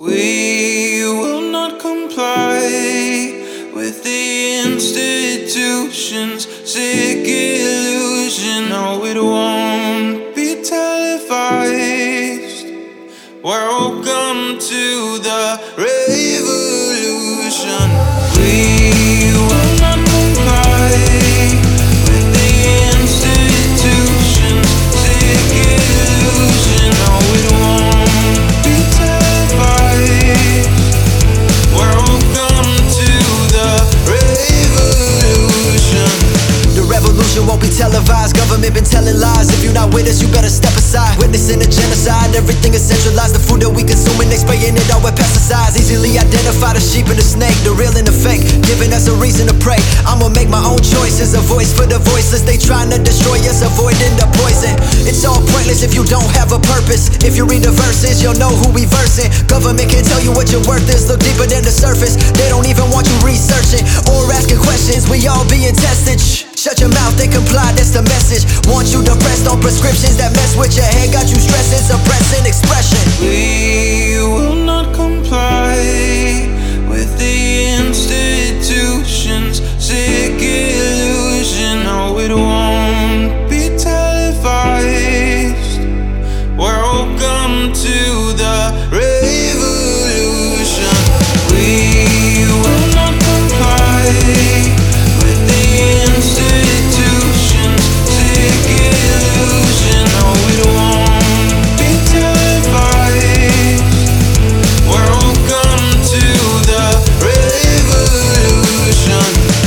We will not comply with the institution's sick illusion. No, it won't be televised. Welcome to the revolution. We will not comply with the institution's sick illusion. No, it won't be televised. Welcome to the revolution. The revolution won't be televised. Government been telling lies. If you're not with us, you better step aside. Witnessing a genocide, everything is centralized. The food that we consuming, they spraying it all with pesticides. Easily identify the sheep and the snake, the real and the fake, giving us a reason to pray. I'ma make my own choices, a voice for the voiceless. They trying to destroy us, avoiding the poison. It's all pointless if you don't have a purpose. If you read the verses, you'll know who we versing. Government can't tell you what your worth is. Look deeper than the surface. They don't even want you researching or asking questions. We all being tested. Shh. Shut your mouth and comply, that's the message. Want you depressed on prescriptions that mess with your head, got you stressing, suppressing expression. We will not comply with the institution's sick illusion. No, it won't be televised. Welcome to the revolution. We will not comply with the institution's sick illusion. No, it won't be televised. Welcome to the revolution.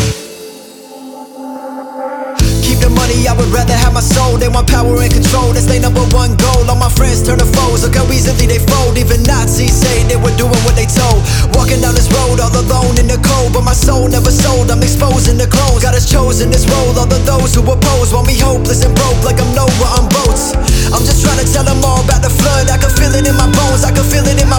Keep the money, I would rather have my soul. They want power and control, that's their number one goal. All my friends turn to foes, look how easily they fold. Even Nazis say they were doing what they told. Walking down this road all alone in the cold, but my soul never sold. I'm exposing the clones. God has chosen this role. All of those who oppose want me hopeless and broke, like I'm Noah on boats. I'm just trying to tell them all about the flood. I can feel it in my bones, I can feel it in my